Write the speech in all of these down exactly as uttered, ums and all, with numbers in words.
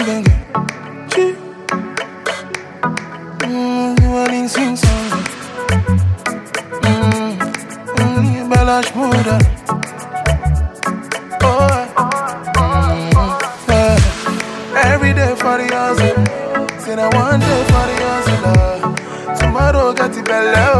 gang. Chi. Mmm, you want to sing song. Mmm, mmm, Belash Muda. Oh, mm, yeah. Every day for the hustle. Say that one day for the hustle. Tomorrow got the belly.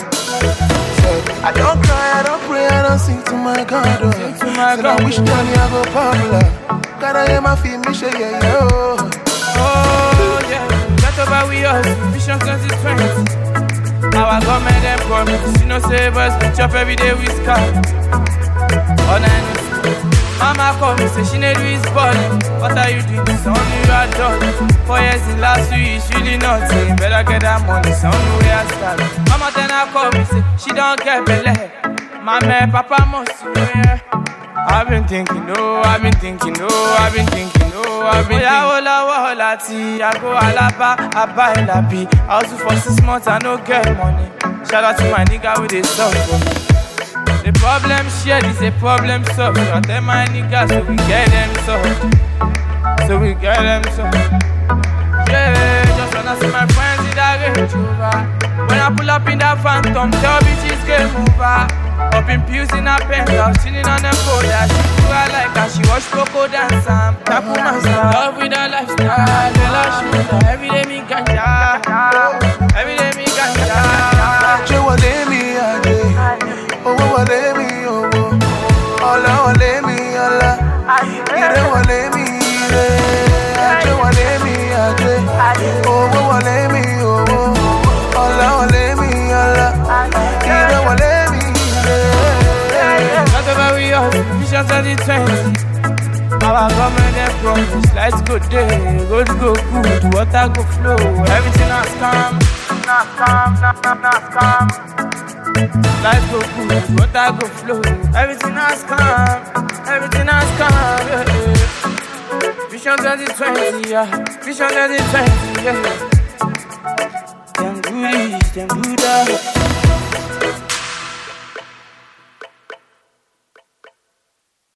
I don't cry, I don't pray, I don't sing to my God. Oh. Sing to my so God. I wish Johnny I go popular. Gotta hear my feet, me shake yeah, yo. Oh yeah, that's about we us. Vision twenty twenty. Our government them promise. You know save us, we chop every day we scar. Oh nine. Mama call me, say she need to his body. What are you doing? It's only you are done. Four years in last week, it's really nothing. Better get that money, it's only way I start. Mama then I call me, say she don't get belly. Mama, Papa must know, yeah. I've been thinking, no, I've been thinking, no, I've been thinking, no, I've been thinking. Oh, yeah, hola, hola, tea. I go alaba, I buy lappy. I hustle for six months, I no get money. Shout out to my nigga with his stuff for me. The problem shared is a problem solved. So I tell my niggas so we get them solved. So we get them solved. Yeah, just wanna see my friends in that Range Rover. When I pull up in that Phantom, tell bitches game over. Up in pews in a penthouse, chilling on the floor. That she do I like her, she watch Coco dance and tap on my style. Love with her lifestyle, Belash Muda. Every day me ganja, every day me ganja. Joe wale mi ade. Oh, wale mi, oh, Ola wale mi, Ola. Ire wale mi, Ire. Aje wale mi, Aje. Oh, wale mi, oh, Ola wale mi, Ola. Ire wale mi, Ire. Whatever we are, Vision twenty twenty. Our government them promise. Lights go day, road go good, water go flow. Everything has come, has come, has come. Life go good, water go flow. Everything has come, everything has come. Yeah, yeah. Vision twenty twenty, yeah. Vision twenty twenty, yeah. Them goodies, them Buddha.